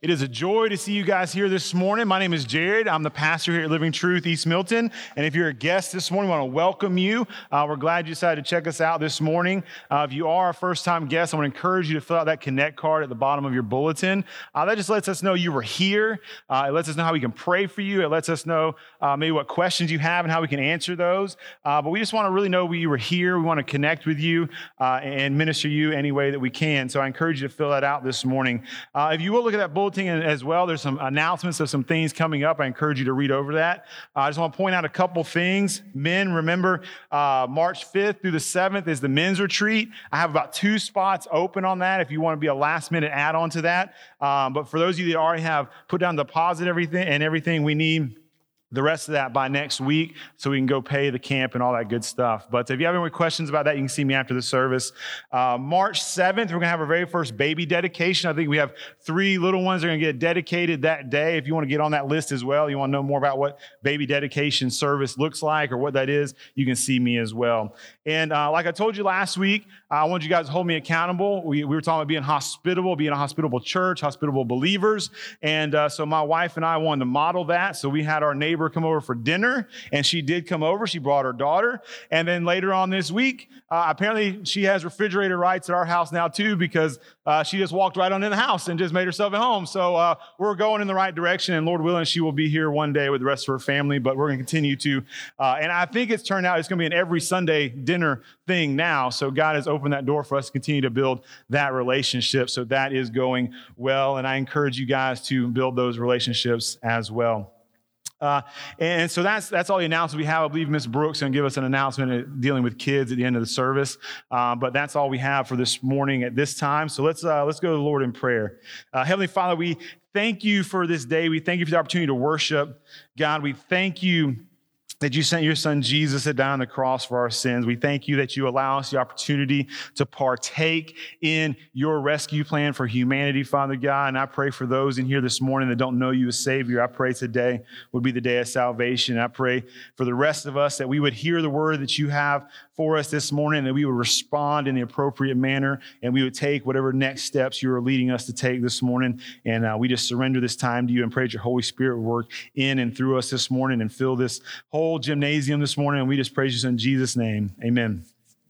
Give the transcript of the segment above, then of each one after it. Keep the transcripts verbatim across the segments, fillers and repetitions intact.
It is a joy to see you guys here this morning. My name is Jared. I'm the pastor here at Living Truth East Milton. And if you're a guest this morning, we want to welcome you. Uh, we're glad you decided to check us out this morning. Uh, if you are a first-time guest, I want to encourage you to fill out that Connect card at the bottom of your bulletin. Uh, that just lets us know you were here. Uh, it lets us know how we can pray for you. It lets us know uh, maybe what questions you have and how we can answer those. Uh, but we just want to really know you were here. We want to connect with you uh, and minister you any way that we can. So I encourage you to fill that out this morning. Uh, if you will look at that bulletin as well, there's some announcements of some things coming up. I encourage you to read over that. Uh, I just want to point out a couple things. Men, remember, uh, March fifth through the seventh is the men's retreat. I have about two spots open on that if you want to be a last minute add-on to that. Um, but for those of you that already have put down deposit everything and everything we need, the rest of that by next week so we can go pay the camp and all that good stuff. But if you have any questions about that, you can see me after the service. Uh, March seventh, we're going to have our very first baby dedication. I think we have three little ones that are going to get dedicated that day. If you want to get on that list as well, you want to know more about what baby dedication service looks like or what that is, you can see me as well. And uh, like I told you last week, I want you guys to hold me accountable. We, we were talking about being hospitable, being a hospitable church, hospitable believers. And uh, so my wife and I wanted to model that. So we had our neighbor come over for dinner, and she did come over. She brought her daughter. And then later on this week, uh, apparently she has refrigerator rights at our house now too, because uh, she just walked right on in the house and just made herself at home. So uh, we're going in the right direction, and Lord willing, she will be here one day with the rest of her family, but we're going to continue to. Uh, and I think it's turned out it's going to be an every Sunday dinner thing now. So God has opened that door for us to continue to build that relationship. So that is going well. And I encourage you guys to build those relationships as well. Uh, and so that's that's all the announcements we have. I believe Miss Brooks is going to give us an announcement dealing with kids at the end of the service. Uh, but that's all we have for this morning at this time. So let's uh, let's go to the Lord in prayer. Uh, Heavenly Father, we thank you for this day. We thank you for the opportunity to worship. God, we thank you that you sent your son Jesus to die on the cross for our sins. We thank you that you allow us the opportunity to partake in your rescue plan for humanity, Father God. And I pray for those in here this morning that don't know you as Savior. I pray today would be the day of salvation. I pray for the rest of us that we would hear the word that you have for us this morning, and that we would respond in the appropriate manner, and we would take whatever next steps you are leading us to take this morning. And uh, we just surrender this time to you and pray that your Holy Spirit would work in and through us this morning and fill this whole gymnasium this morning. And we just praise you in Jesus' name. Amen.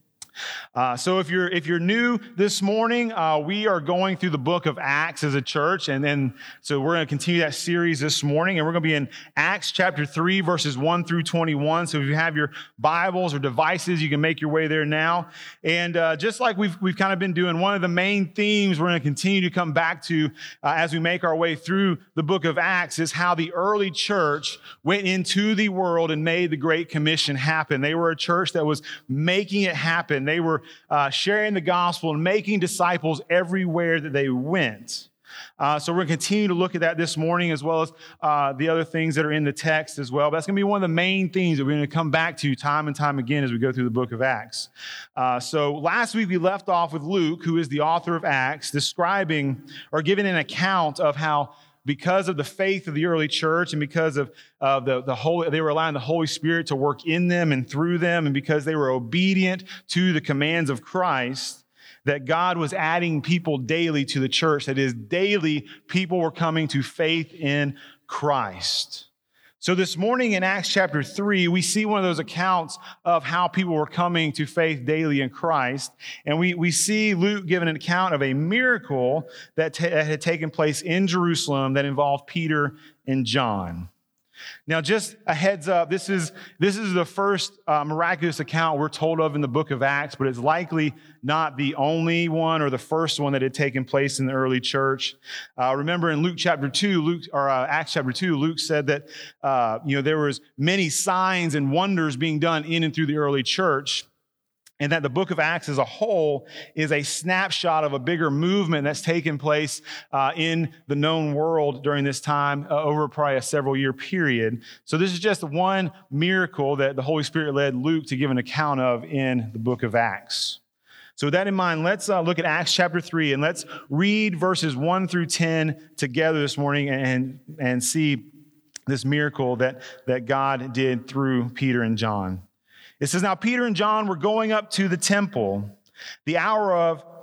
Uh, so if you're if you're new this morning, uh, we are going through the book of Acts as a church, and then so we're going to continue that series this morning, and we're going to be in Acts chapter three, verses one through twenty-one. So if you have your Bibles or devices, you can make your way there now. And uh, just like we've we've kind of been doing, one of the main themes we're going to continue to come back to uh, as we make our way through the book of Acts is how the early church went into the world and made the Great Commission happen. They were a church that was making it happen. They were uh, sharing the gospel and making disciples everywhere that they went. Uh, so we're going to continue to look at that this morning, as well as uh, the other things that are in the text as well. But that's going to be one of the main themes that we're going to come back to time and time again as we go through the book of Acts. Uh, so last week we left off with Luke, who is the author of Acts, describing or giving an account of how, because of the faith of the early church and because of uh, the, the Holy, they were allowing the Holy Spirit to work in them and through them, and because they were obedient to the commands of Christ, that God was adding people daily to the church. That is, daily people were coming to faith in Christ. So this morning in Acts chapter three, we see one of those accounts of how people were coming to faith daily in Christ. And we, we see Luke give an account of a miracle that, ta- that had taken place in Jerusalem that involved Peter and John. Now, just a heads up, this is this is the first uh, miraculous account we're told of in the book of Acts, but it's likely not the only one or the first one that had taken place in the early church. Uh, remember in Luke chapter two, Luke or uh, Acts chapter two, Luke said that uh, you know there was many signs and wonders being done in and through the early church. And that the book of Acts as a whole is a snapshot of a bigger movement that's taken place uh, in the known world during this time uh, over probably a several year period. So this is just one miracle that the Holy Spirit led Luke to give an account of in the book of Acts. So with that in mind, let's uh, look at Acts chapter three, and let's read verses one through ten together this morning and, and see this miracle that, that God did through Peter and John. It says, now Peter and John were going up to the temple, the hour of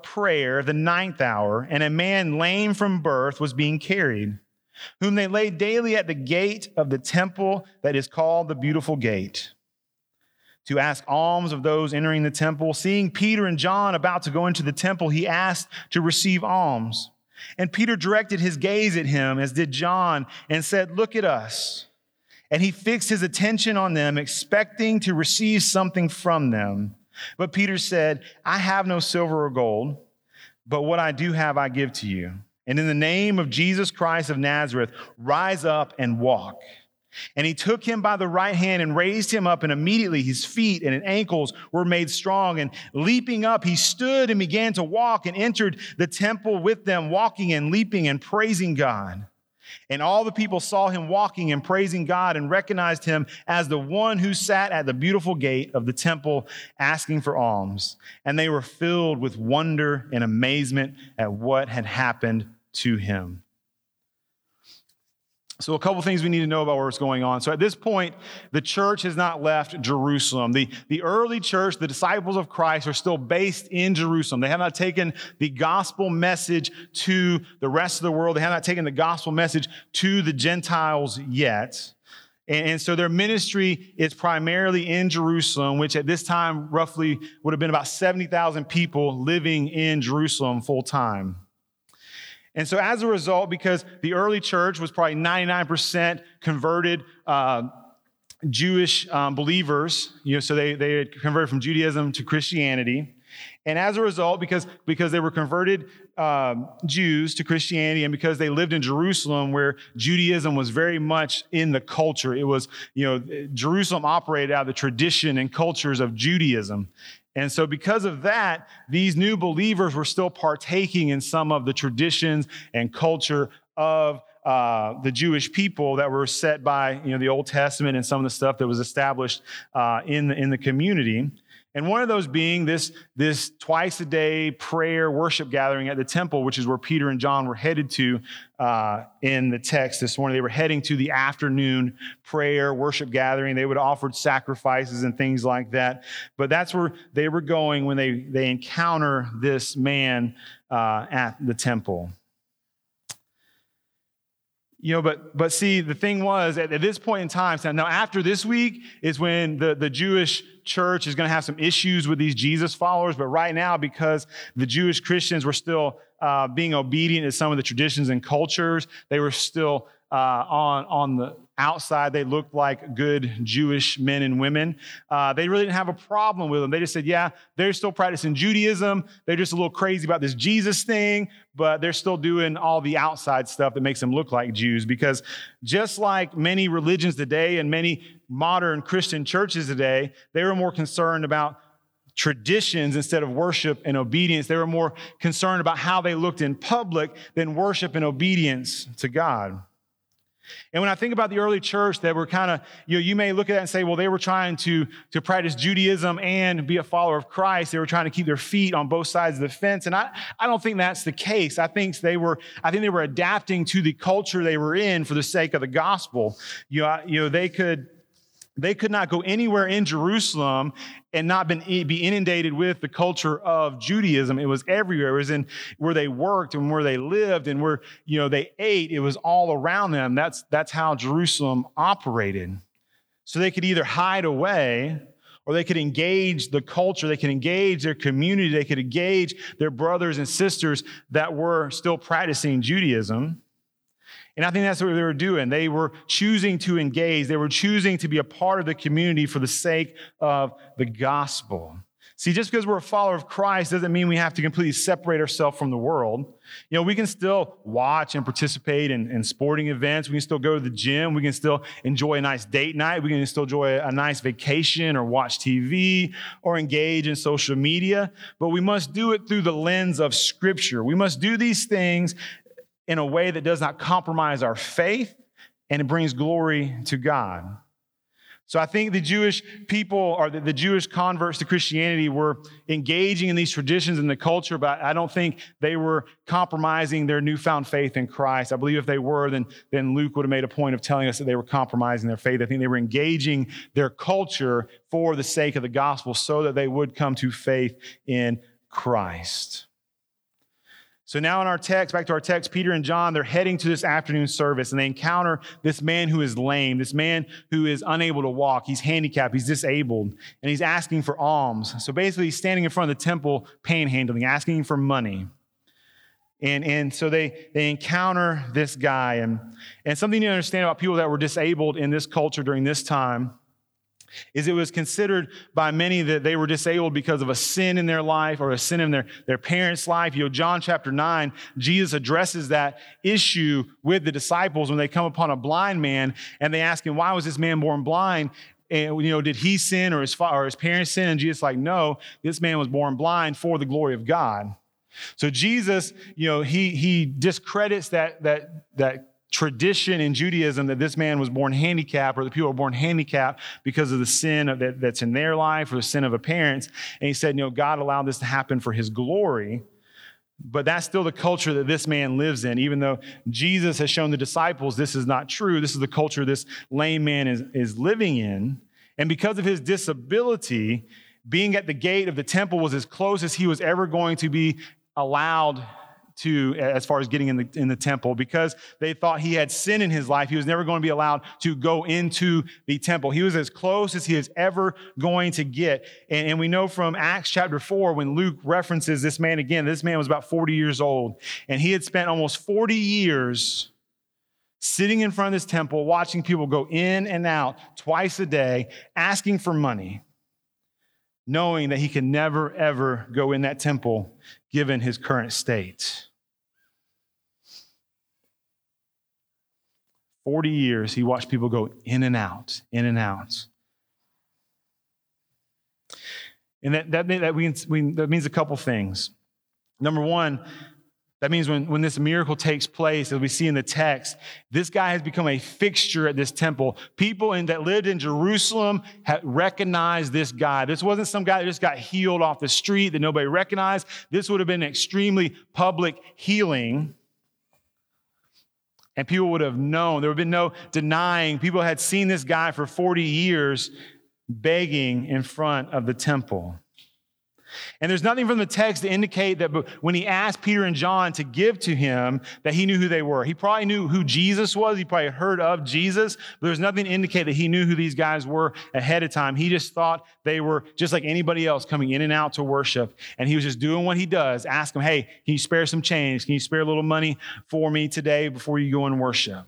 prayer, the ninth hour, and a man lame from birth was being carried, whom they laid daily at the gate of the temple that is called the Beautiful Gate, to ask alms of those entering the temple. Seeing Peter and John about to go into the temple, he asked to receive alms. And Peter directed his gaze at him, as did John, and said, "Look at us." And he fixed his attention on them, expecting to receive something from them. But Peter said, "I have no silver or gold, but what I do have I give to you. And in the name of Jesus Christ of Nazareth, rise up and walk." And he took him by the right hand and raised him up, and immediately his feet and his ankles were made strong. And leaping up, he stood and began to walk and entered the temple with them, walking and leaping and praising God. And all the people saw him walking and praising God and recognized him as the one who sat at the beautiful gate of the temple asking for alms. And they were filled with wonder and amazement at what had happened to him. So a couple things we need to know about what's going on. So at this point, the church has not left Jerusalem. The, the early church, the disciples of Christ, are still based in Jerusalem. They have not taken the gospel message to the rest of the world. They have not taken the gospel message to the Gentiles yet. And, and so their ministry is primarily in Jerusalem, which at this time roughly would have been about seventy thousand people living in Jerusalem full time. And so as a result, because the early church was probably ninety-nine percent converted uh, Jewish um, believers, you know, so they, they had converted from Judaism to Christianity. And as a result, because, because they were converted um, Jews to Christianity, and because they lived in Jerusalem where Judaism was very much in the culture, it was, you know, Jerusalem operated out of the tradition and cultures of Judaism. And so because of that, these new believers were still partaking in some of the traditions and culture of uh, the Jewish people that were set by, you know, the Old Testament and some of the stuff that was established uh, in the, in the community. And one of those being this, this twice a day prayer worship gathering at the temple, which is where Peter and John were headed to uh, in the text this morning. They were heading to the afternoon prayer worship gathering. They would have offered sacrifices and things like that. But that's where they were going when they, they encounter this man uh, at the temple. You know, but but see, the thing was, at, at this point in time, so now after this week is when the, the Jewish church is going to have some issues with these Jesus followers. But right now, because the Jewish Christians were still uh, being obedient to some of the traditions and cultures, they were still uh, on, on the outside. They looked like good Jewish men and women. Uh, they really didn't have a problem with them. They just said, yeah, they're still practicing Judaism. They're just a little crazy about this Jesus thing, but they're still doing all the outside stuff that makes them look like Jews. Because just like many religions today and many modern Christian churches today, they were more concerned about traditions instead of worship and obedience. They were more concerned about how they looked in public than worship and obedience to God. And when I think about the early church that were kind of, you know, you may look at that and say, well, they were trying to, to practice Judaism and be a follower of Christ. They were trying to keep their feet on both sides of the fence. And I, I don't think that's the case. I think they were, I think they were adapting to the culture they were in for the sake of the gospel. You know, you know they could, they could not go anywhere in Jerusalem and not been, be inundated with the culture of Judaism. It was everywhere. It was in where they worked and where they lived and where, you know, they ate. It was all around them. That's, that's how Jerusalem operated. So they could either hide away or they could engage the culture. They could engage their community. They could engage their brothers and sisters that were still practicing Judaism. And I think that's what they were doing. They were choosing to engage. They were choosing to be a part of the community for the sake of the gospel. See, just because we're a follower of Christ doesn't mean we have to completely separate ourselves from the world. You know, we can still watch and participate in, in sporting events. We can still go to the gym. We can still enjoy a nice date night. We can still enjoy a nice vacation or watch T V or engage in social media. But we must do it through the lens of Scripture. We must do these things in a way that does not compromise our faith, and it brings glory to God. So I think the Jewish people, or the, the Jewish converts to Christianity, were engaging in these traditions and the culture, but I don't think they were compromising their newfound faith in Christ. I believe if they were, then, then Luke would have made a point of telling us that they were compromising their faith. I think they were engaging their culture for the sake of the gospel so that they would come to faith in Christ. So now in our text, back to our text, Peter and John, they're heading to this afternoon service, and they encounter this man who is lame, this man who is unable to walk. He's handicapped, he's disabled, and he's asking for alms. So basically, he's standing in front of the temple panhandling, asking for money. And, and so they, they encounter this guy. And, and something you understand about people that were disabled in this culture during this time is it was considered by many that they were disabled because of a sin in their life or a sin in their, their parents' life. You know, John chapter nine, Jesus addresses that issue with the disciples when they come upon a blind man and they ask him, why was this man born blind? And, you know, did he sin or his, or his parents sin? And Jesus is like, no, this man was born blind for the glory of God. So Jesus, you know, he, he discredits that, that, that tradition in Judaism that this man was born handicapped or the people were born handicapped because of the sin of that, that's in their life or the sin of a parents. And he said, you know, God allowed this to happen for his glory. But that's still the culture that this man lives in. Even though Jesus has shown the disciples this is not true, this is the culture this lame man is, is living in. And because of his disability, being at the gate of the temple was as close as he was ever going to be allowed to, as far as getting in the, in the temple, because they thought he had sin in his life. He was never going to be allowed to go into the temple. He was as close as he is ever going to get. And, and we know from Acts chapter four, when Luke references this man again, this man was about forty years old, and he had spent almost forty years sitting in front of this temple, watching people go in and out twice a day, asking for money, knowing that he could never, ever go in that temple given his current state. forty years, he watched people go in and out, in and out. And that, that, that, means, we, that means a couple things. Number one, that means when, when this miracle takes place, as we see in the text, this guy has become a fixture at this temple. People in, that lived in Jerusalem had recognized this guy. This wasn't some guy that just got healed off the street that nobody recognized. This would have been an extremely public healing. And people would have known. There would have been no denying. People had seen this guy for forty years begging in front of the temple. And there's nothing from the text to indicate that when he asked Peter and John to give to him, that he knew who they were. He probably knew who Jesus was. He probably heard of Jesus, but there's nothing to indicate that he knew who these guys were ahead of time. He just thought they were just like anybody else coming in and out to worship. And he was just doing what he does. Ask them, hey, can you spare some change? Can you spare a little money for me today before you go and worship?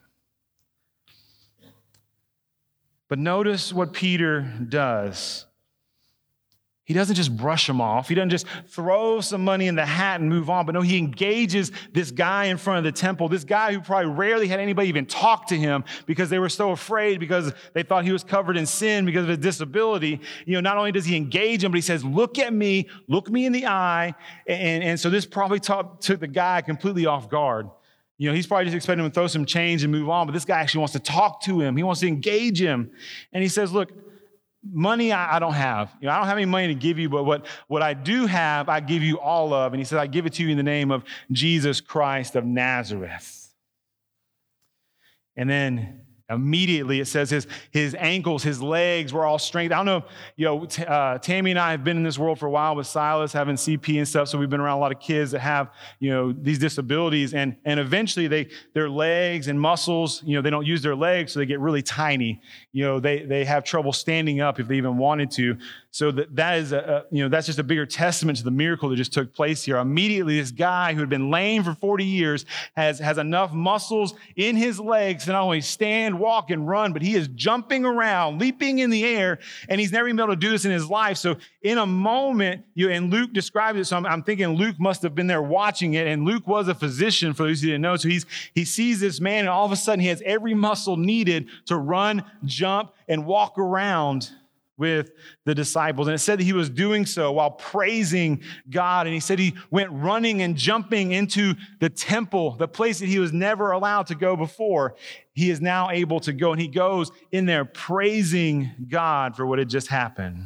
But notice what Peter does. He doesn't just brush them off. He doesn't just throw some money in the hat and move on. But no, he engages this guy in front of the temple, this guy who probably rarely had anybody even talk to him because they were so afraid, because they thought he was covered in sin because of his disability. You know, not only does he engage him, but he says, look at me, look me in the eye. And, and so this probably took, took the guy completely off guard. You know, he's probably just expecting him to throw some change and move on, but this guy actually wants to talk to him. He wants to engage him. And he says, look, money I, I don't have. You know, I don't have any money to give you, but what, what I do have, I give you all of. And he said, I give it to you in the name of Jesus Christ of Nazareth. And then immediately it says his, his ankles, his legs were all strength. I don't know, you know, t- uh, Tammy and I have been in this world for a while with Silas, having C P and stuff. So we've been around a lot of kids that have, you know, these disabilities. And, and eventually they, their legs and muscles, you know, they don't use their legs, so they get really tiny. You know, they, they have trouble standing up if they even wanted to. So that, that is, a, a, you know, that's just a bigger testament to the miracle that just took place here. Immediately, this guy who had been lame for forty years has, has enough muscles in his legs to not only stand, walk, and run, but he is jumping around, leaping in the air, and he's never even been able to do this in his life. So in a moment, you know, and Luke described it, so I'm, I'm thinking Luke must have been there watching it, and Luke was a physician, for those who didn't know. So he's he sees this man, and all of a sudden he has every muscle needed to run, jump, and walk around with the disciples. And it said that he was doing so while praising God. And he said he went running and jumping into the temple, the place that he was never allowed to go before. He is now able to go, and he goes in there praising God for what had just happened.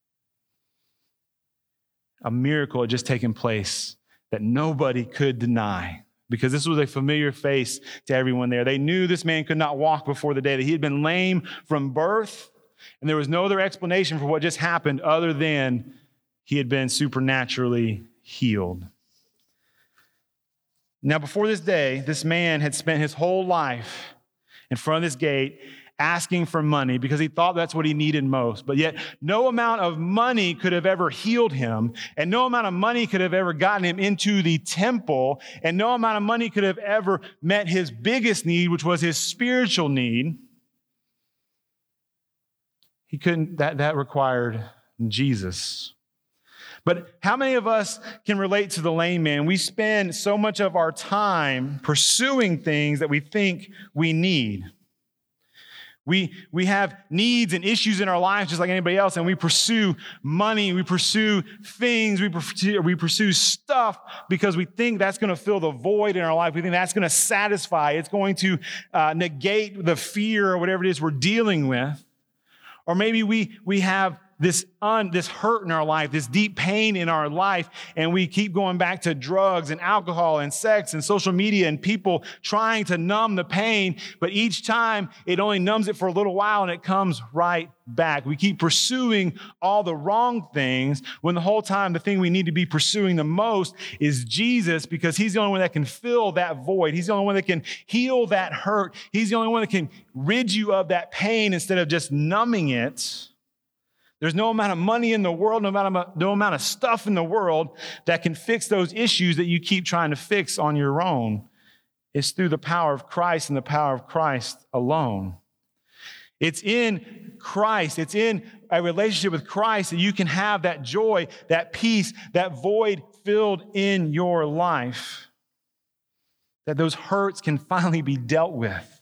A miracle had just taken place that nobody could deny, because this was a familiar face to everyone there. They knew this man could not walk before the day, that he had been lame from birth. And there was no other explanation for what just happened other than he had been supernaturally healed. Now, before this day, this man had spent his whole life in front of this gate asking for money because he thought that's what he needed most. But yet no amount of money could have ever healed him, and no amount of money could have ever gotten him into the temple, and no amount of money could have ever met his biggest need, which was his spiritual need. He couldn't, that, that required Jesus. But how many of us can relate to the lame man? We spend so much of our time pursuing things that we think we need. We, we have needs and issues in our lives just like anybody else, and we pursue money, we pursue things, we pursue, we pursue stuff because we think that's going to fill the void in our life. We think that's going to satisfy. It's going to uh, negate the fear or whatever it is we're dealing with. Or maybe we, we have this un, this hurt in our life, this deep pain in our life, and we keep going back to drugs and alcohol and sex and social media and people trying to numb the pain, but each time it only numbs it for a little while and it comes right back. We keep pursuing all the wrong things when the whole time the thing we need to be pursuing the most is Jesus, because he's the only one that can fill that void. He's the only one that can heal that hurt. He's the only one that can rid you of that pain instead of just numbing it. There's no amount of money in the world, no amount of, no amount of stuff in the world that can fix those issues that you keep trying to fix on your own. It's through the power of Christ and the power of Christ alone. It's in Christ. It's in a relationship with Christ that you can have that joy, that peace, that void filled in your life. That those hurts can finally be dealt with.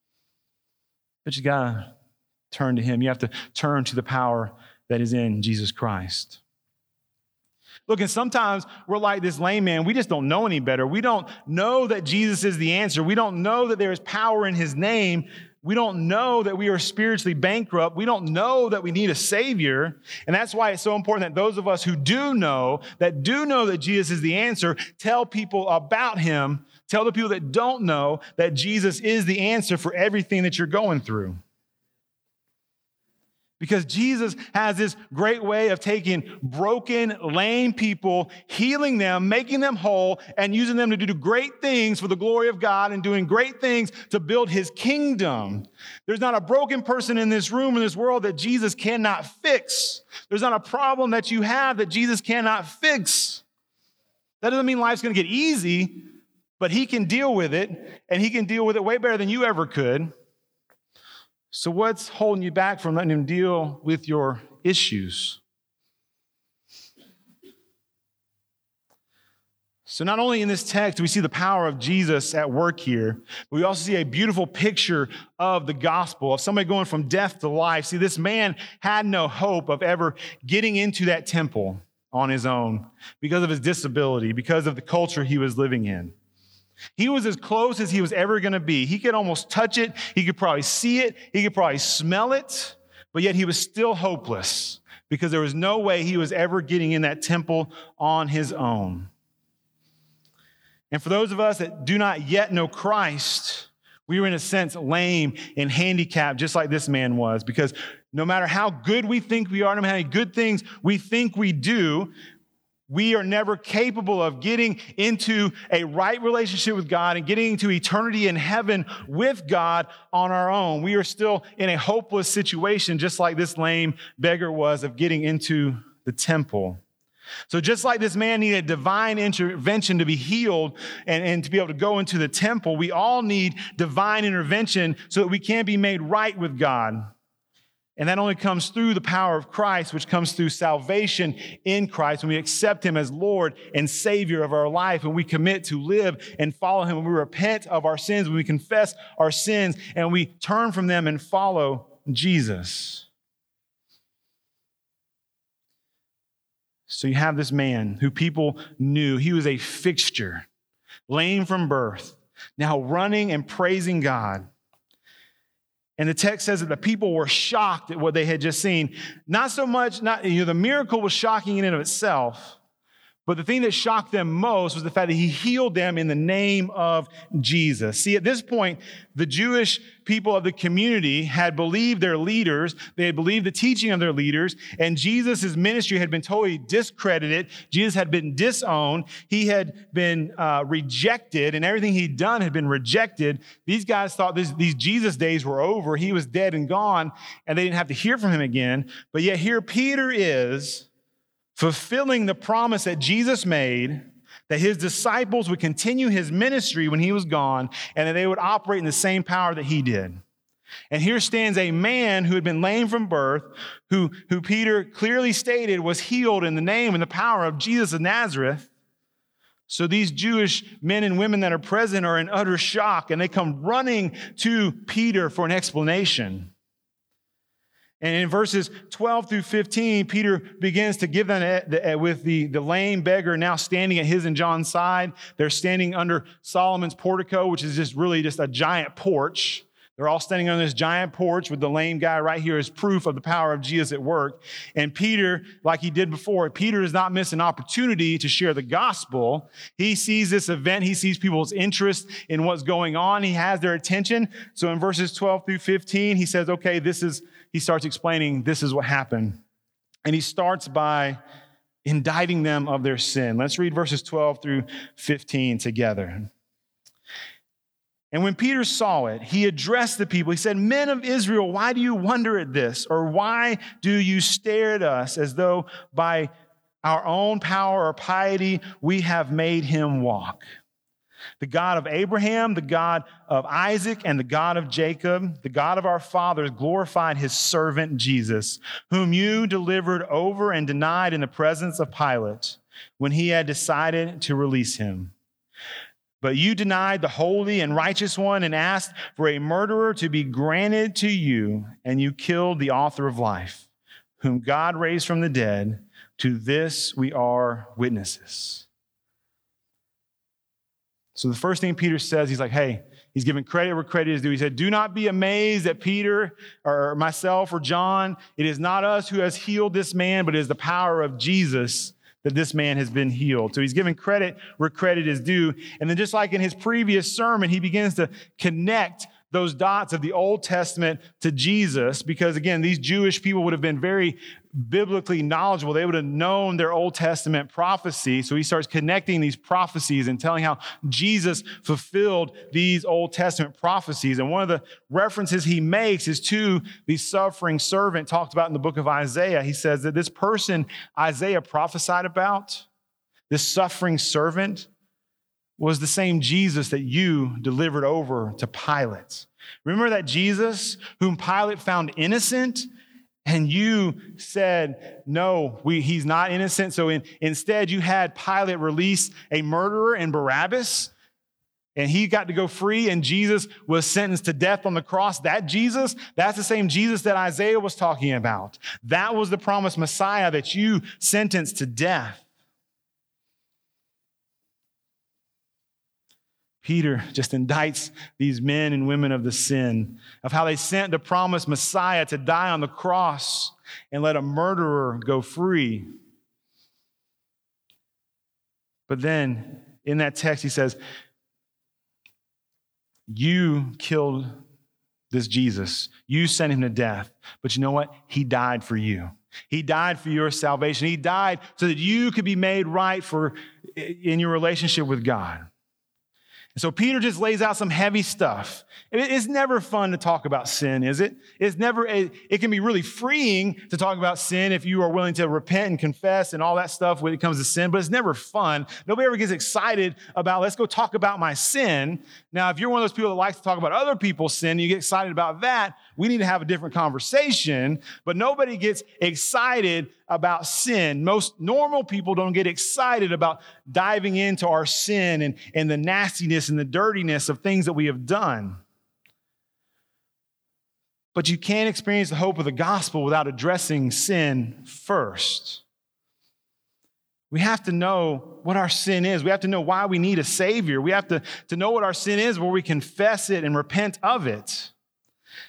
But you gotta turn to him. You have to turn to the power that is in Jesus Christ. Look, and sometimes we're like this lame man. We just don't know any better. We don't know that Jesus is the answer. We don't know that there is power in his name. We don't know that we are spiritually bankrupt. We don't know that we need a Savior. And that's why it's so important that those of us who do know, that do know that Jesus is the answer, tell people about him. Tell the people that don't know that Jesus is the answer for everything that you're going through. Because Jesus has this great way of taking broken, lame people, healing them, making them whole, and using them to do great things for the glory of God and doing great things to build his kingdom. There's not a broken person in this room, in this world, that Jesus cannot fix. There's not a problem that you have that Jesus cannot fix. That doesn't mean life's going to get easy, but he can deal with it, and he can deal with it way better than you ever could. So what's holding you back from letting him deal with your issues? So not only in this text do we see the power of Jesus at work here, but we also see a beautiful picture of the gospel, of somebody going from death to life. See, this man had no hope of ever getting into that temple on his own because of his disability, because of the culture he was living in. He was as close as he was ever going to be. He could almost touch it. He could probably see it. He could probably smell it. But yet he was still hopeless because there was no way he was ever getting in that temple on his own. And for those of us that do not yet know Christ, we were in a sense lame and handicapped just like this man was, because no matter how good we think we are, no matter how many good things we think we do, we are never capable of getting into a right relationship with God and getting into eternity in heaven with God on our own. We are still in a hopeless situation, just like this lame beggar was, of getting into the temple. So just like this man needed divine intervention to be healed and, and to be able to go into the temple, we all need divine intervention so that we can be made right with God. And that only comes through the power of Christ, which comes through salvation in Christ. When we accept him as Lord and Savior of our life, and we commit to live and follow him, when we repent of our sins, when we confess our sins, and we turn from them and follow Jesus. So you have this man who people knew. He was a fixture, lame from birth, now running and praising God. And the text says that the people were shocked at what they had just seen. Not so much, not, you know, the miracle was shocking in and of itself, But the thing that shocked them most was the fact that he healed them in the name of Jesus. See, at this point, the Jewish people of the community had believed their leaders. They had believed the teaching of their leaders. And Jesus' ministry had been totally discredited. Jesus had been disowned. He had been uh, rejected, and everything he'd done had been rejected. These guys thought this, these Jesus days were over. He was dead and gone, and they didn't have to hear from him again. But yet here Peter is, fulfilling the promise that Jesus made, that his disciples would continue his ministry when he was gone, and that they would operate in the same power that he did. And here stands a man who had been lame from birth, who, who Peter clearly stated was healed in the name and the power of Jesus of Nazareth. So these Jewish men and women that are present are in utter shock, and they come running to Peter for an explanation. And in verses twelve through fifteen, Peter begins to give them, with the, the lame beggar now standing at his and John's side. They're standing under Solomon's portico, which is just really just a giant porch. They're all standing on this giant porch with the lame guy right here as proof of the power of Jesus at work. And Peter, like he did before, Peter does not miss an opportunity to share the gospel. He sees this event. He sees people's interest in what's going on. He has their attention. So in verses twelve through fifteen, he says, okay, this is, he starts explaining this is what happened. And he starts by indicting them of their sin. Let's read verses twelve through fifteen together. And when Peter saw it, he addressed the people. He said, "Men of Israel, why do you wonder at this? Or why do you stare at us as though by our own power or piety we have made him walk? The God of Abraham, the God of Isaac, and the God of Jacob, the God of our fathers, glorified his servant Jesus, whom you delivered over and denied in the presence of Pilate when he had decided to release him. But you denied the holy and righteous one and asked for a murderer to be granted to you, and you killed the author of life, whom God raised from the dead. To this we are witnesses." So the first thing Peter says, he's like, hey, he's giving credit where credit is due. He said, do not be amazed that Peter or myself or John, it is not us who has healed this man, but it is the power of Jesus that this man has been healed. So he's giving credit where credit is due. And then just like in his previous sermon, he begins to connect those dots of the Old Testament to Jesus, because again, these Jewish people would have been very biblically knowledgeable. They would have known their Old Testament prophecy. So he starts connecting these prophecies and telling how Jesus fulfilled these Old Testament prophecies. And one of the references he makes is to the suffering servant talked about in the book of Isaiah. He says that this person Isaiah prophesied about, this suffering servant, was the same Jesus that you delivered over to Pilate. Remember that Jesus whom Pilate found innocent, and you said, no, we, he's not innocent. So in, instead you had Pilate release a murderer in Barabbas, and he got to go free, and Jesus was sentenced to death on the cross. That Jesus, that's the same Jesus that Isaiah was talking about. That was the promised Messiah that you sentenced to death. Peter just indicts these men and women of the sin, of how they sent the promised Messiah to die on the cross and let a murderer go free. But then in that text, he says, you killed this Jesus. You sent him to death. But you know what? He died for you. He died for your salvation. He died so that you could be made right for in your relationship with God. So Peter just lays out some heavy stuff. It's never fun to talk about sin, is it? It's never, it can be really freeing to talk about sin if you are willing to repent and confess and all that stuff when it comes to sin, but it's never fun. Nobody ever gets excited about, let's go talk about my sin. Now, if you're one of those people that likes to talk about other people's sin, you get excited about that, we need to have a different conversation, but nobody gets excited about sin. Most normal people don't get excited about diving into our sin and, and the nastiness and the dirtiness of things that we have done. But you can't experience the hope of the gospel without addressing sin first. We have to know what our sin is. We have to know why we need a Savior. We have to, to know what our sin is, where we confess it and repent of it.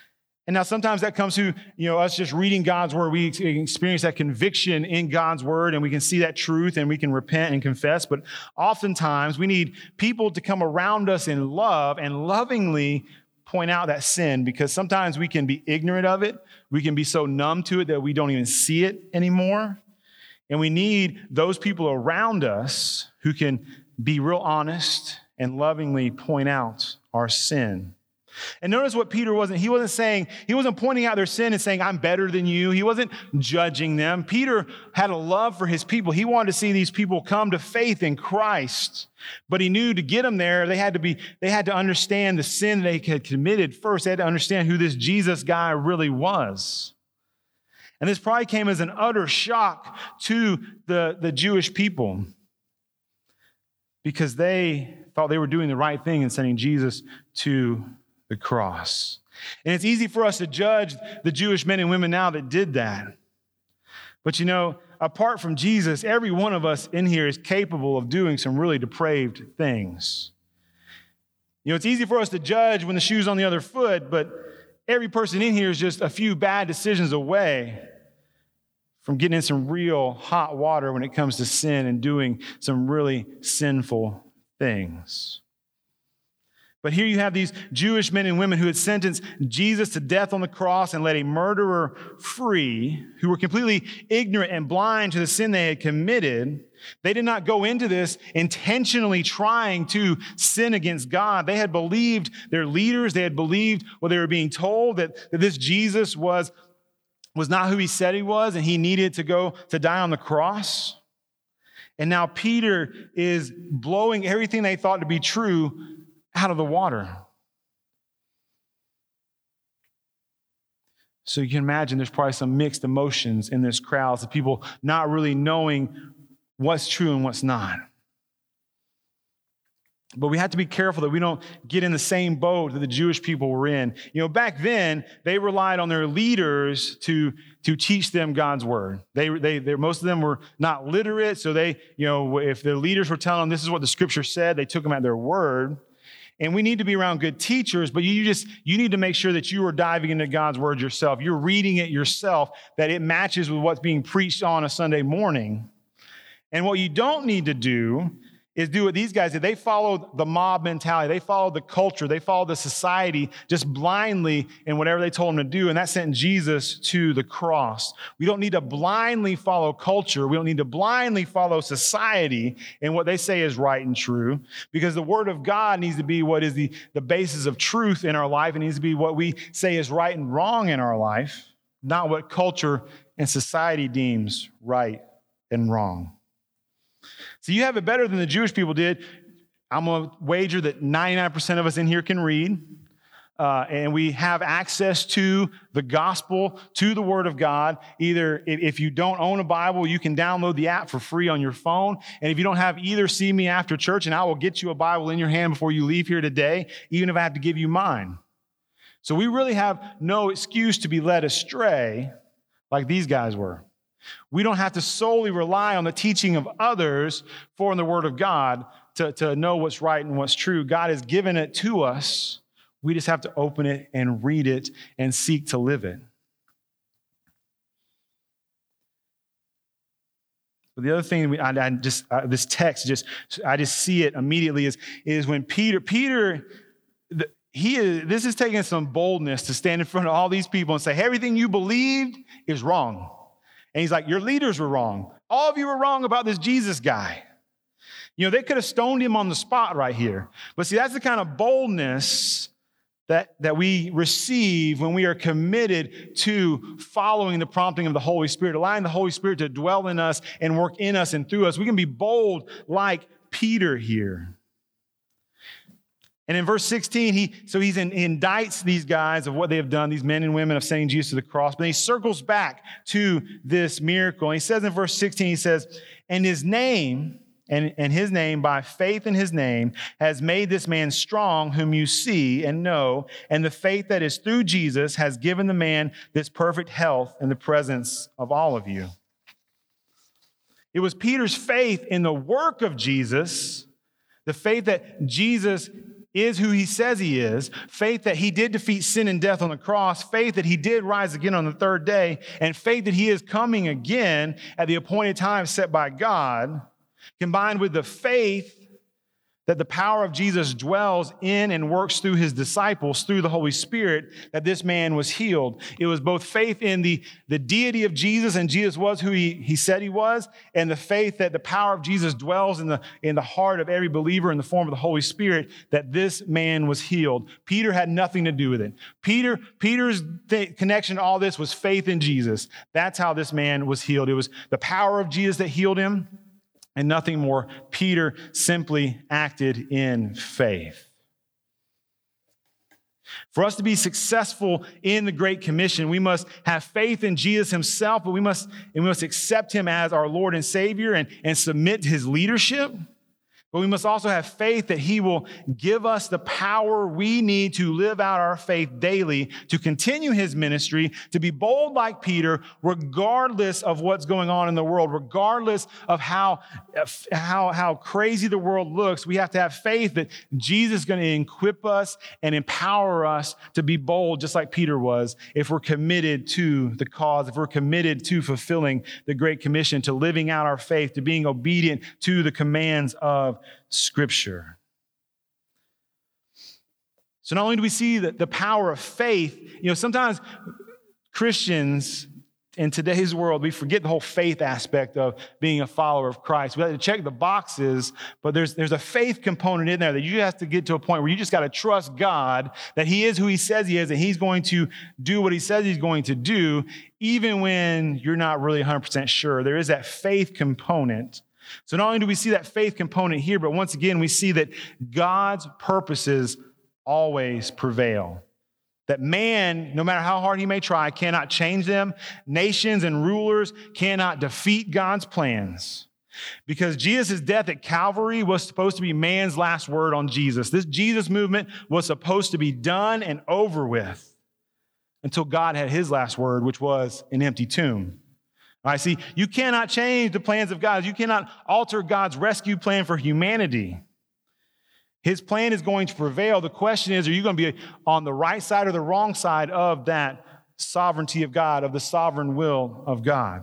And now sometimes that comes through, you know, us just reading God's word. We experience that conviction in God's word, and we can see that truth, and we can repent and confess. But oftentimes we need people to come around us in love and lovingly point out that sin, because sometimes we can be ignorant of it. We can be so numb to it that we don't even see it anymore. And we need those people around us who can be real honest and lovingly point out our sin. And notice what Peter wasn't, he wasn't saying, he wasn't pointing out their sin and saying, I'm better than you. He wasn't judging them. Peter had a love for his people. He wanted to see these people come to faith in Christ. But he knew to get them there, they had to be, they had to understand the sin they had committed first. They had to understand who this Jesus guy really was. And this probably came as an utter shock to the, the Jewish people, because they thought they were doing the right thing in sending Jesus to the cross. And it's easy for us to judge the Jewish men and women now that did that. But you know, apart from Jesus, every one of us in here is capable of doing some really depraved things. You know, it's easy for us to judge when the shoe's on the other foot, but every person in here is just a few bad decisions away from getting in some real hot water when it comes to sin and doing some really sinful things. But here you have these Jewish men and women who had sentenced Jesus to death on the cross and let a murderer free, who were completely ignorant and blind to the sin they had committed. They did not go into this intentionally trying to sin against God. They had believed their leaders. They had believed what they were being told, that, that this Jesus was, was not who he said he was, and he needed to go to die on the cross. And now Peter is blowing everything they thought to be true out of the water. So you can imagine there's probably some mixed emotions in this crowd of people not really knowing what's true and what's not. But we have to be careful that we don't get in the same boat that the Jewish people were in. You know, back then, they relied on their leaders to, to teach them God's word. They, they, they, most of them were not literate, so they, you know, if their leaders were telling them this is what the scripture said, they took them at their word. And we need to be around good teachers, but you just, you need to make sure that you are diving into God's word yourself. You're reading it yourself, that it matches with what's being preached on a Sunday morning. And what you don't need to do is do what these guys did. They followed the mob mentality. They followed the culture. They followed the society just blindly in whatever they told them to do. And that sent Jesus to the cross. We don't need to blindly follow culture. We don't need to blindly follow society and what they say is right and true, because the word of God needs to be what is the, the basis of truth in our life. It needs to be what we say is right and wrong in our life, not what culture and society deems right and wrong. So you have it better than the Jewish people did. I'm going to wager that ninety-nine percent of us in here can read. Uh, and we have access to the gospel, to the word of God. Either if you don't own a Bible, you can download the app for free on your phone. And if you don't have either, see me after church and I will get you a Bible in your hand before you leave here today, even if I have to give you mine. So we really have no excuse to be led astray like these guys were. We don't have to solely rely on the teaching of others for the word of God to, to know what's right and what's true. God has given it to us. We just have to open it and read it and seek to live it. But the other thing we, I, I just uh, this text just I just see it immediately is is when Peter Peter the, he is this is taking some boldness to stand in front of all these people and say, hey, everything you believed is wrong. And he's like, your leaders were wrong. All of you were wrong about this Jesus guy. You know, they could have stoned him on the spot right here. But see, that's the kind of boldness that, that we receive when we are committed to following the prompting of the Holy Spirit, allowing the Holy Spirit to dwell in us and work in us and through us. We can be bold like Peter here. And in verse sixteen, he so he's in, he indicts these guys of what they have done, these men and women of sending Jesus to the cross. But then he circles back to this miracle. And he says in verse sixteen, he says, and his name, and, and his name, by faith in his name, has made this man strong, whom you see and know. And the faith that is through Jesus has given the man this perfect health in the presence of all of you. It was Peter's faith in the work of Jesus, the faith that Jesus is who he says he is, faith that he did defeat sin and death on the cross, faith that he did rise again on the third day, and faith that he is coming again at the appointed time set by God, combined with the faith that the power of Jesus dwells in and works through his disciples, through the Holy Spirit, that this man was healed. It was both faith in the, the deity of Jesus, and Jesus was who he, he said he was, and the faith that the power of Jesus dwells in the, in the heart of every believer in the form of the Holy Spirit, that this man was healed. Peter had nothing to do with it. Peter, Peter's th- connection to all this was faith in Jesus. That's how this man was healed. It was the power of Jesus that healed him, and nothing more. Peter simply acted in faith. For us to be successful in the Great Commission, we must have faith in Jesus himself, but we must, and we must accept him as our Lord and Savior and, and submit to his leadership. But we must also have faith that he will give us the power we need to live out our faith daily, to continue his ministry, to be bold like Peter, regardless of what's going on in the world, regardless of how, how, how crazy the world looks. We have to have faith that Jesus is going to equip us and empower us to be bold, just like Peter was, if we're committed to the cause, if we're committed to fulfilling the Great Commission, to living out our faith, to being obedient to the commands of Scripture. So not only do we see the, the power of faith, you know, sometimes Christians in today's world, we forget the whole faith aspect of being a follower of Christ. We have to check the boxes, but there's, there's a faith component in there that you have to get to a point where you just got to trust God that he is who he says he is, and he's going to do what he says he's going to do, even when you're not really one hundred percent sure. There is that faith component. So not only do we see that faith component here, but once again, we see that God's purposes always prevail. That man, no matter how hard he may try, cannot change them. Nations and rulers cannot defeat God's plans. Because Jesus' death at Calvary was supposed to be man's last word on Jesus. This Jesus movement was supposed to be done and over with until God had his last word, which was an empty tomb. I see, you cannot change the plans of God. You cannot alter God's rescue plan for humanity. His plan is going to prevail. The question is, are you going to be on the right side or the wrong side of that sovereignty of God, of the sovereign will of God?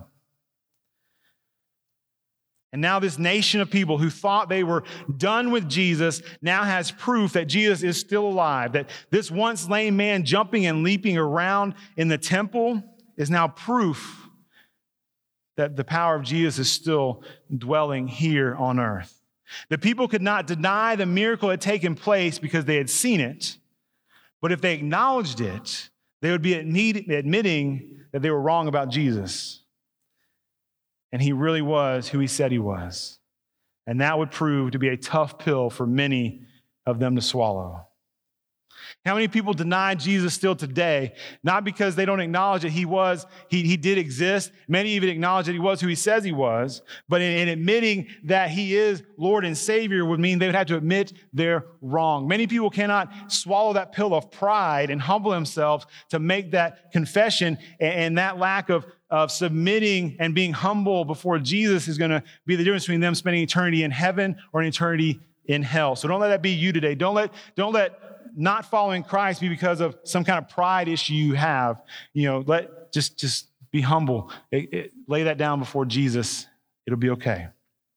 And now this nation of people who thought they were done with Jesus now has proof that Jesus is still alive, that this once lame man jumping and leaping around in the temple is now proof that the power of Jesus is still dwelling here on earth. The people could not deny the miracle had taken place because they had seen it, but if they acknowledged it, they would be admitting that they were wrong about Jesus. And he really was who he said he was. And that would prove to be a tough pill for many of them to swallow. How many people deny Jesus still today? Not because they don't acknowledge that he was, he, he did exist. Many even acknowledge that he was who he says he was. But in, in admitting that he is Lord and Savior would mean they would have to admit they're wrong. Many people cannot swallow that pill of pride and humble themselves to make that confession, and, and that lack of, of submitting and being humble before Jesus is going to be the difference between them spending eternity in heaven or an eternity in hell. So don't let that be you today. Don't let, don't let not following Christ be because of some kind of pride issue you have. You know, let just just be humble. It, it, lay that down before Jesus. It'll be okay.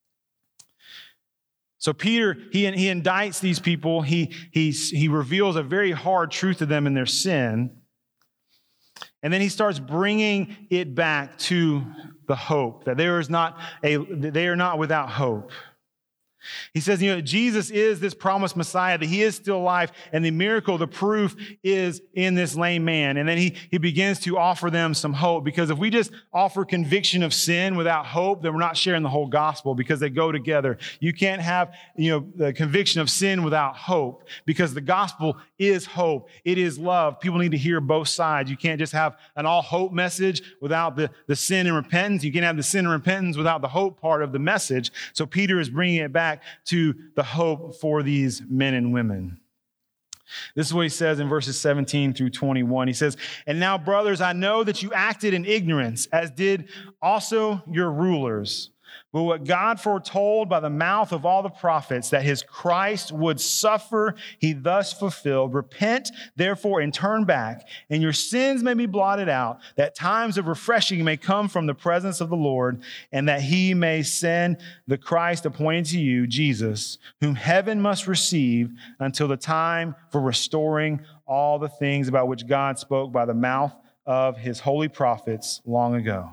So Peter, he he indicts these people. He he he reveals a very hard truth to them in their sin, and then he starts bringing it back to the hope that there is not a they are not without hope. He says, you know, Jesus is this promised Messiah, that he is still alive, and the miracle, the proof is in this lame man. And then he, he begins to offer them some hope, because if we just offer conviction of sin without hope, then we're not sharing the whole gospel, because they go together. You can't have, you know, the conviction of sin without hope, because the gospel is hope. It is love. People need to hear both sides. You can't just have an all hope message without the, the sin and repentance. You can't have the sin and repentance without the hope part of the message. So Peter is bringing it back to the hope for these men and women. This is what he says in verses seventeen through twenty-one. He says, "And now, brothers, I know that you acted in ignorance, as did also your rulers. But what God foretold by the mouth of all the prophets, that his Christ would suffer, he thus fulfilled. Repent, therefore, and turn back, and your sins may be blotted out, that times of refreshing may come from the presence of the Lord, and that he may send the Christ appointed to you, Jesus, whom heaven must receive until the time for restoring all the things about which God spoke by the mouth of his holy prophets long ago.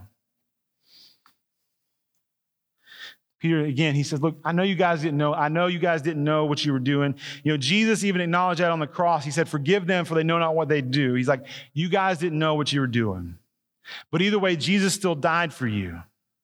Peter, again, he says, look, I know you guys didn't know. I know you guys didn't know what you were doing. You know, Jesus even acknowledged that on the cross. He said, forgive them for they know not what they do. He's like, you guys didn't know what you were doing. But either way, Jesus still died for you.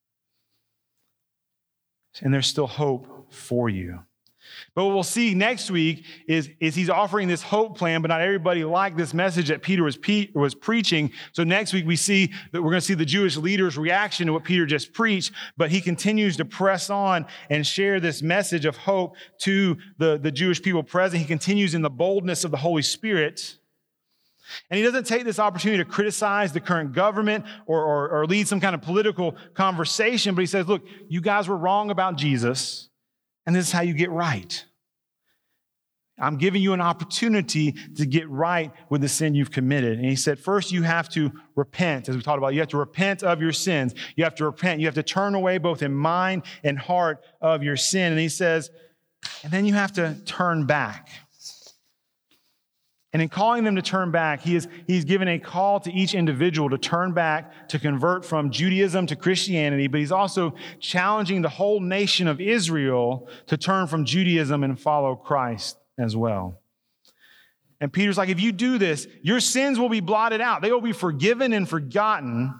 And there's still hope for you. But what we'll see next week is, is he's offering this hope plan, but not everybody liked this message that Peter was, pe- was preaching. So next week we see that we're going to see the Jewish leaders' reaction to what Peter just preached, but he continues to press on and share this message of hope to the, the Jewish people present. He continues in the boldness of the Holy Spirit. And he doesn't take this opportunity to criticize the current government or, or, or lead some kind of political conversation, but he says, look, you guys were wrong about Jesus. And this is how you get right. I'm giving you an opportunity to get right with the sin you've committed. And he said, first you have to repent, as we talked about. You have to repent of your sins. You have to repent. You have to turn away both in mind and heart of your sin. And he says, and then you have to turn back. And in calling them to turn back, he is, he's given a call to each individual to turn back, to convert from Judaism to Christianity, but he's also challenging the whole nation of Israel to turn from Judaism and follow Christ as well. And Peter's like, if you do this, your sins will be blotted out. They will be forgiven and forgotten,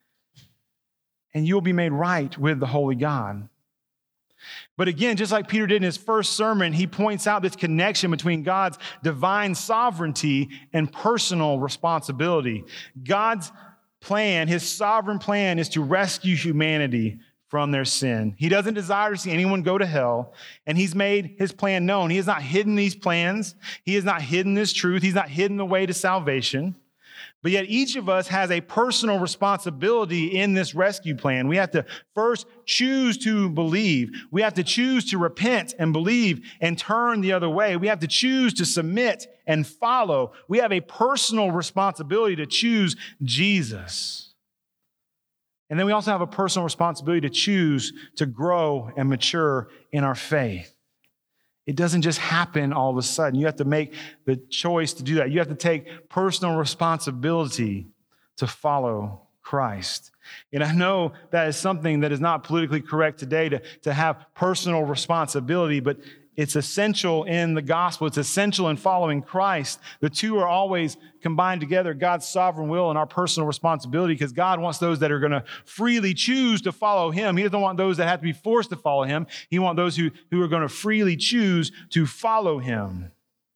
and you'll be made right with the holy God. But again, just like Peter did in his first sermon, he points out this connection between God's divine sovereignty and personal responsibility. God's plan, his sovereign plan, is to rescue humanity from their sin. He doesn't desire to see anyone go to hell, and he's made his plan known. He has not hidden these plans. He has not hidden this truth. He's not hidden the way to salvation. But yet each of us has a personal responsibility in this rescue plan. We have to first choose to believe. We have to choose to repent and believe and turn the other way. We have to choose to submit and follow. We have a personal responsibility to choose Jesus. And then we also have a personal responsibility to choose to grow and mature in our faith. It doesn't just happen all of a sudden. You have to make the choice to do that. You have to take personal responsibility to follow Christ. And I know that is something that is not politically correct today, to, to have personal responsibility, but it's essential in the gospel. It's essential in following Christ. The two are always combined together, God's sovereign will and our personal responsibility, because God wants those that are going to freely choose to follow him. He doesn't want those that have to be forced to follow him. He wants those who, who are going to freely choose to follow him.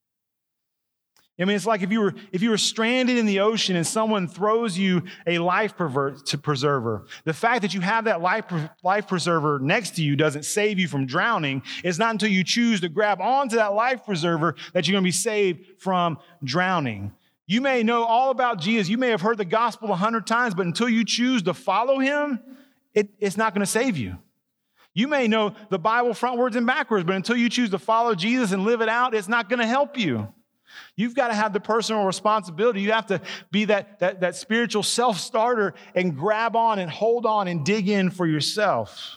I mean, it's like if you were if you were stranded in the ocean and someone throws you a life preserver. The fact that you have that life, life preserver next to you doesn't save you from drowning. It's not until you choose to grab onto that life preserver that you're going to be saved from drowning. You may know all about Jesus. You may have heard the gospel a hundred times, but until you choose to follow him, it, it's not going to save you. You may know the Bible frontwards and backwards, but until you choose to follow Jesus and live it out, it's not going to help you. You've got to have the personal responsibility. You have to be that, that, that spiritual self-starter and grab on and hold on and dig in for yourself.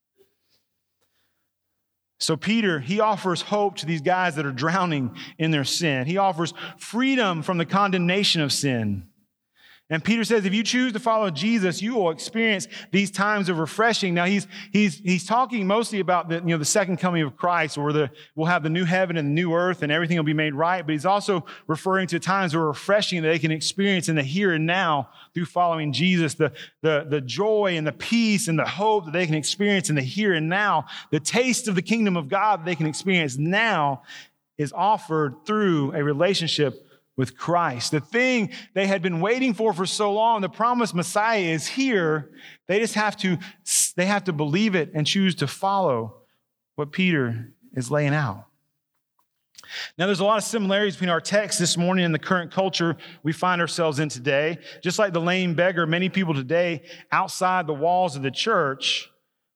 So Peter, he offers hope to these guys that are drowning in their sin. He offers freedom from the condemnation of sin. And Peter says, if you choose to follow Jesus, you will experience these times of refreshing. Now, he's he's he's talking mostly about the, you know, the second coming of Christ, where the, we'll have the new heaven and the new earth and everything will be made right. But he's also referring to times of refreshing that they can experience in the here and now through following Jesus, the, the, the joy and the peace and the hope that they can experience in the here and now. The taste of the kingdom of God that they can experience now is offered through a relationship with Christ. The thing they had been waiting for for so long, the promised Messiah is here. They just have to, they have to believe it and choose to follow what Peter is laying out. Now, there's a lot of similarities between our text this morning and the current culture we find ourselves in today. Just like the lame beggar, many people today outside the walls of the church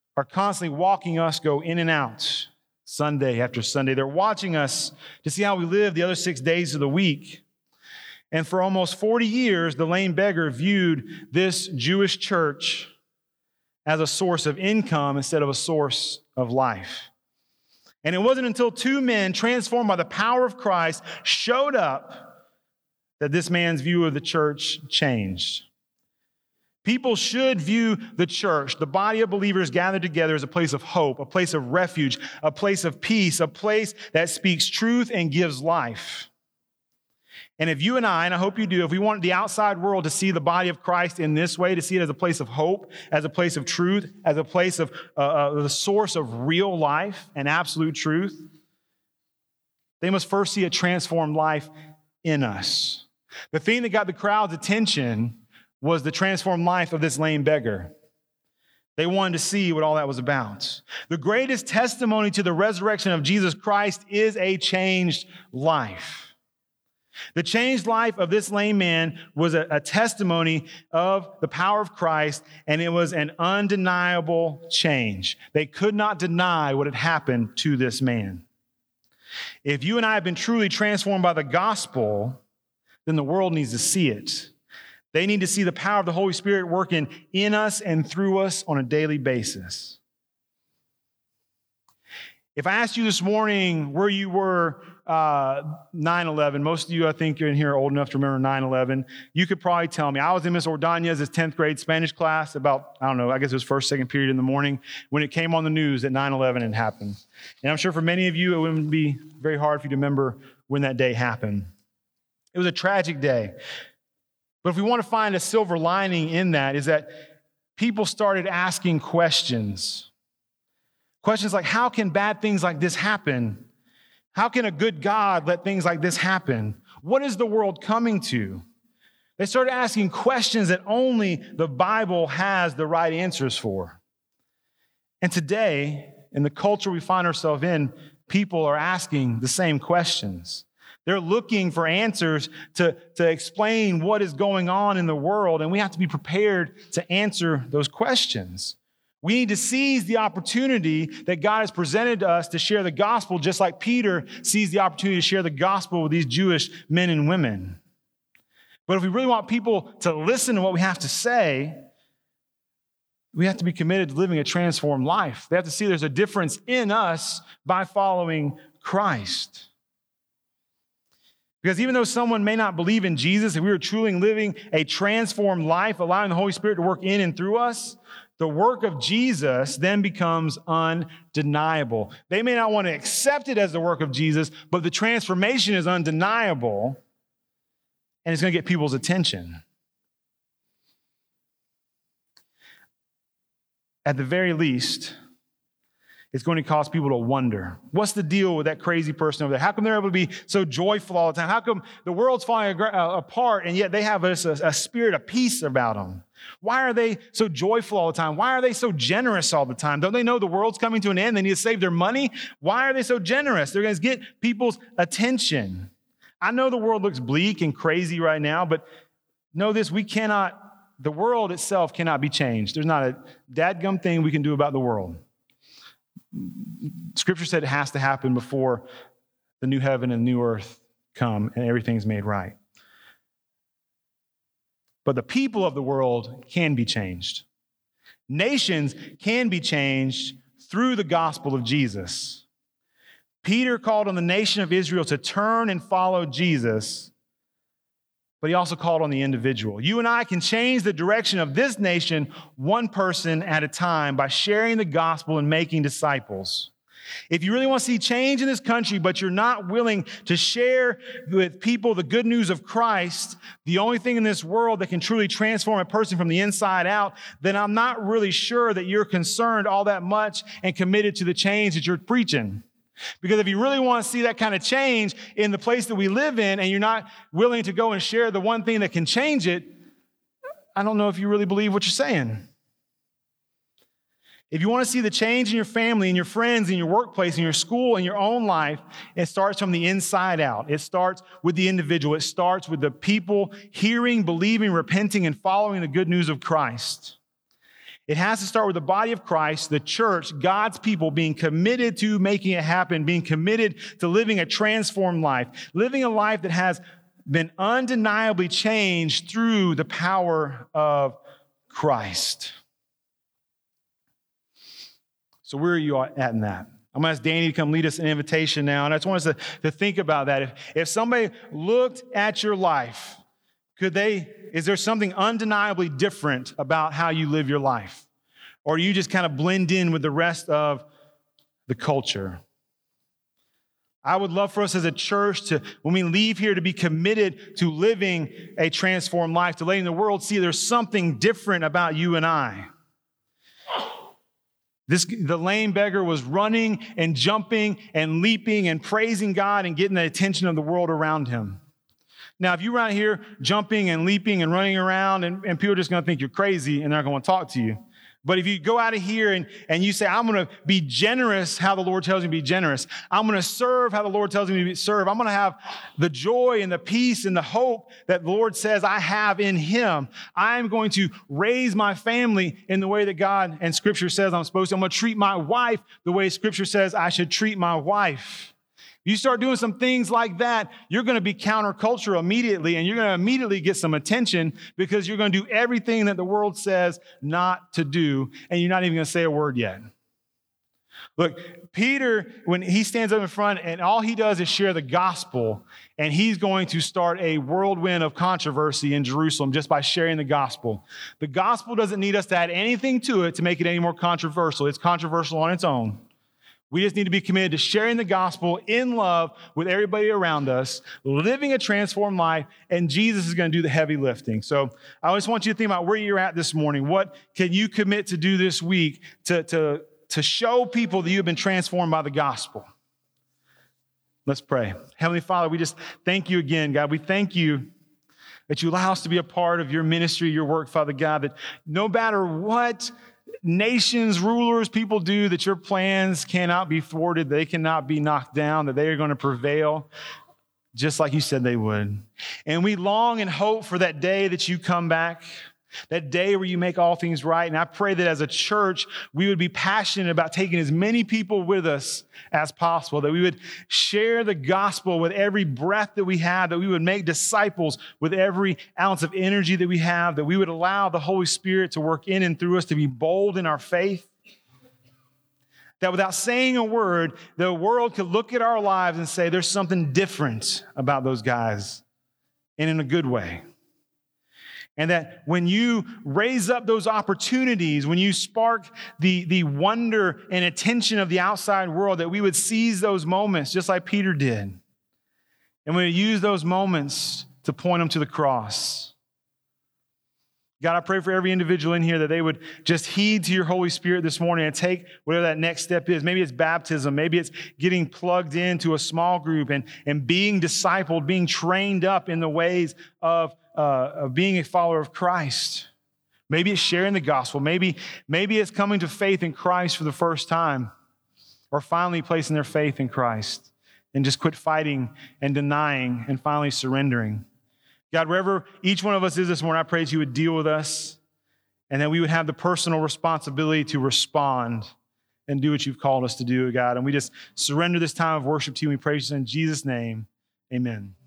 are constantly walking us go in and out Sunday after Sunday. They're watching us to see how we live the other six days of the week. And for almost forty years, the lame beggar viewed this Jewish church as a source of income instead of a source of life. And it wasn't until two men transformed by the power of Christ showed up that this man's view of the church changed. People should view the church, the body of believers gathered together, as a place of hope, a place of refuge, a place of peace, a place that speaks truth and gives life. And if you and I, and I hope you do, if we want the outside world to see the body of Christ in this way, to see it as a place of hope, as a place of truth, as a place of uh, uh, the source of real life and absolute truth, they must first see a transformed life in us. The thing that got the crowd's attention was the transformed life of this lame beggar. They wanted to see what all that was about. The greatest testimony to the resurrection of Jesus Christ is a changed life. The changed life of this lame man was a, a testimony of the power of Christ, and it was an undeniable change. They could not deny what had happened to this man. If you and I have been truly transformed by the gospel, then the world needs to see it. They need to see the power of the Holy Spirit working in us and through us on a daily basis. If I asked you this morning where you were uh, nine eleven, most of you, I think you're in here old enough to remember nine eleven, you could probably tell me. I was in Miss Ordonez's tenth grade Spanish class about, I don't know, I guess it was first, second period in the morning when it came on the news that nine eleven had happened. And I'm sure for many of you, it wouldn't be very hard for you to remember when that day happened. It was a tragic day. But if we want to find a silver lining in that, is that people started asking questions. Questions like, how can bad things like this happen? How can a good God let things like this happen? What is the world coming to? They started asking questions that only the Bible has the right answers for. And today, in the culture we find ourselves in, people are asking the same questions. They're looking for answers to, to explain what is going on in the world, and we have to be prepared to answer those questions. We need to seize the opportunity that God has presented to us to share the gospel, just like Peter seized the opportunity to share the gospel with these Jewish men and women. But if we really want people to listen to what we have to say, we have to be committed to living a transformed life. They have to see there's a difference in us by following Christ. Because even though someone may not believe in Jesus, if we are truly living a transformed life, allowing the Holy Spirit to work in and through us, the work of Jesus then becomes undeniable. They may not want to accept it as the work of Jesus, but the transformation is undeniable, and it's going to get people's attention. At the very least, it's going to cause people to wonder, what's the deal with that crazy person over there? How come they're able to be so joyful all the time? How come the world's falling apart and yet they have a, a spirit of peace about them? Why are they so joyful all the time? Why are they so generous all the time? Don't they know the world's coming to an end? They need to save their money? Why are they so generous? They're going to get people's attention. I know the world looks bleak and crazy right now, but know this, we cannot, the world itself cannot be changed. There's not a dadgum thing we can do about the world. Scripture said it has to happen before the new heaven and new earth come and everything's made right. But the people of the world can be changed. Nations can be changed through the gospel of Jesus. Peter called on the nation of Israel to turn and follow Jesus, but he also called on the individual. You and I can change the direction of this nation one person at a time by sharing the gospel and making disciples. If you really want to see change in this country, but you're not willing to share with people the good news of Christ, the only thing in this world that can truly transform a person from the inside out, then I'm not really sure that you're concerned all that much and committed to the change that you're preaching. Because if you really want to see that kind of change in the place that we live in, and you're not willing to go and share the one thing that can change it, I don't know if you really believe what you're saying. If you want to see the change in your family, in your friends, in your workplace, in your school, in your own life, it starts from the inside out. It starts with the individual. It starts with the people hearing, believing, repenting, and following the good news of Christ. It has to start with the body of Christ, the church, God's people being committed to making it happen, being committed to living a transformed life, living a life that has been undeniably changed through the power of Christ. So where are you at in that? I'm going to ask Danny to come lead us an invitation now. And I just want us to, to think about that. If, if somebody looked at your life, could they, is there something undeniably different about how you live your life? Or do you just kind of blend in with the rest of the culture? I would love for us as a church to, when we leave here, to be committed to living a transformed life, to letting the world see there's something different about you and I. This, the lame beggar was running and jumping and leaping and praising God and getting the attention of the world around him. Now, if you're out here jumping and leaping and running around, and, and people are just going to think you're crazy and they're not going to talk to you. But if you go out of here and, and you say, I'm going to be generous how the Lord tells me to be generous. I'm going to serve how the Lord tells me to serve. I'm going to have the joy and the peace and the hope that the Lord says I have in him. I'm going to raise my family in the way that God and Scripture says I'm supposed to. I'm going to treat my wife the way Scripture says I should treat my wife. You start doing some things like that, you're going to be countercultural immediately, and you're going to immediately get some attention because you're going to do everything that the world says not to do, and you're not even going to say a word yet. Look, Peter, when he stands up in front and all he does is share the gospel, and he's going to start a whirlwind of controversy in Jerusalem just by sharing the gospel. The gospel doesn't need us to add anything to it to make it any more controversial. It's controversial on its own. We just need to be committed to sharing the gospel in love with everybody around us, living a transformed life, and Jesus is going to do the heavy lifting. So I just want you to think about where you're at this morning. What can you commit to do this week to, to, to show people that you've been transformed by the gospel? Let's pray. Heavenly Father, we just thank you again, God. We thank you that you allow us to be a part of your ministry, your work, Father God, that no matter what nations, rulers, people do, that your plans cannot be thwarted, they cannot be knocked down, that they are going to prevail just like you said they would. And we long and hope for that day that you come back, that day where you make all things right. And I pray that as a church, we would be passionate about taking as many people with us as possible, that we would share the gospel with every breath that we have, that we would make disciples with every ounce of energy that we have, that we would allow the Holy Spirit to work in and through us, to be bold in our faith, that without saying a word, the world could look at our lives and say, there's something different about those guys, and in a good way. And that when you raise up those opportunities, when you spark the, the wonder and attention of the outside world, that we would seize those moments just like Peter did. And we would use those moments to point them to the cross. God, I pray for every individual in here that they would just heed to your Holy Spirit this morning and take whatever that next step is. Maybe it's baptism. Maybe it's getting plugged into a small group and, and being discipled, being trained up in the ways of Uh, of being a follower of Christ. Maybe it's sharing the gospel. Maybe, maybe it's coming to faith in Christ for the first time, or finally placing their faith in Christ and just quit fighting and denying and finally surrendering. God, wherever each one of us is this morning, I pray that you would deal with us and that we would have the personal responsibility to respond and do what you've called us to do, God. And we just surrender this time of worship to you. We praise you in Jesus' name. Amen.